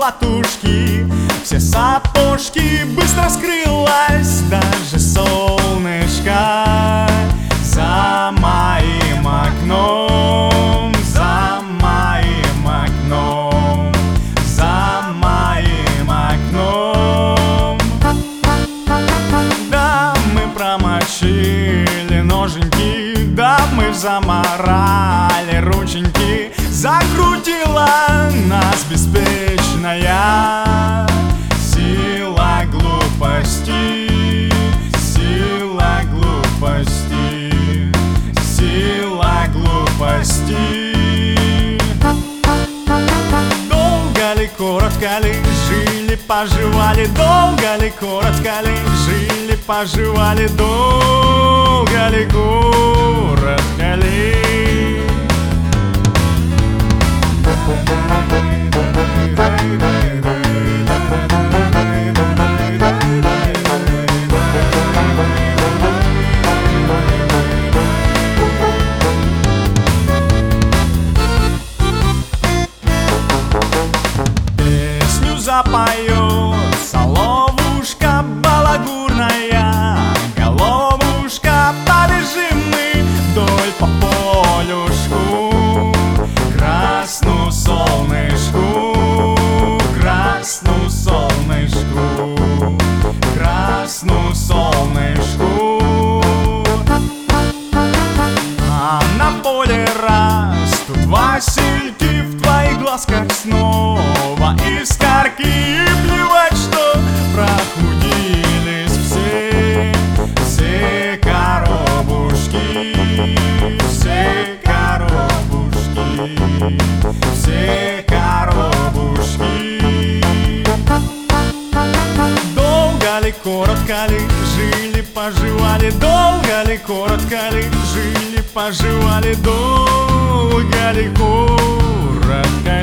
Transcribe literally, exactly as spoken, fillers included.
колотушки, все сапожки быстро скрылась, даже солнышко за моим окном, за моим окном, за моим окном. Да, мы промочили ноженьки, да, мы заморали рученьки, закрутила нас беспечная сила глупости, сила глупости, сила глупости. Долго ли, коротко ли, жили, поживали, долго ли, коротко ли, жили, поживали, долго ли, коротко ли. Песню запоет соловушка балагурная, головушка, побежим мы вдоль по полюшку, красну солнышку, красну солнышку, красну солнышку. А на поле растут васильки, в твоих глазках снова искорки, и плевать, что прохудились все, все коробушки, все коробушки, все коробушки. Долго ли, коротко ли, жили, поживали, долго ли, коротко ли, жили, поживали, долго ли, коротко